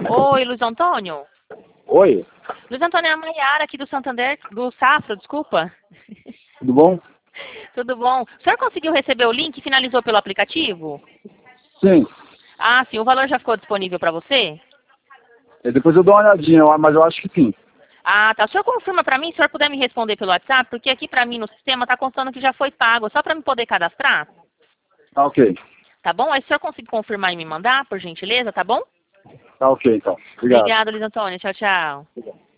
Oi, Luiz Antônio. Oi, Luiz Antônio, é a Maiara aqui do Santander, do Safra, desculpa. tudo bom? Tudo bom? O senhor conseguiu receber o link e finalizou pelo aplicativo? Sim. Ah, sim. O valor já ficou disponível para você? Depois eu dou uma olhadinha, mas eu acho que sim. Ah, tá. O senhor confirma para mim, se o senhor puder me responder pelo WhatsApp, porque aqui para mim no sistema tá constando que já foi pago, só para me poder cadastrar? Tá ok. Tá bom? Aí o senhor consegue confirmar e me mandar, por gentileza, tá bom? Tá ok, então. Obrigado. Obrigada, Luiz Antônio. Tchau, tchau.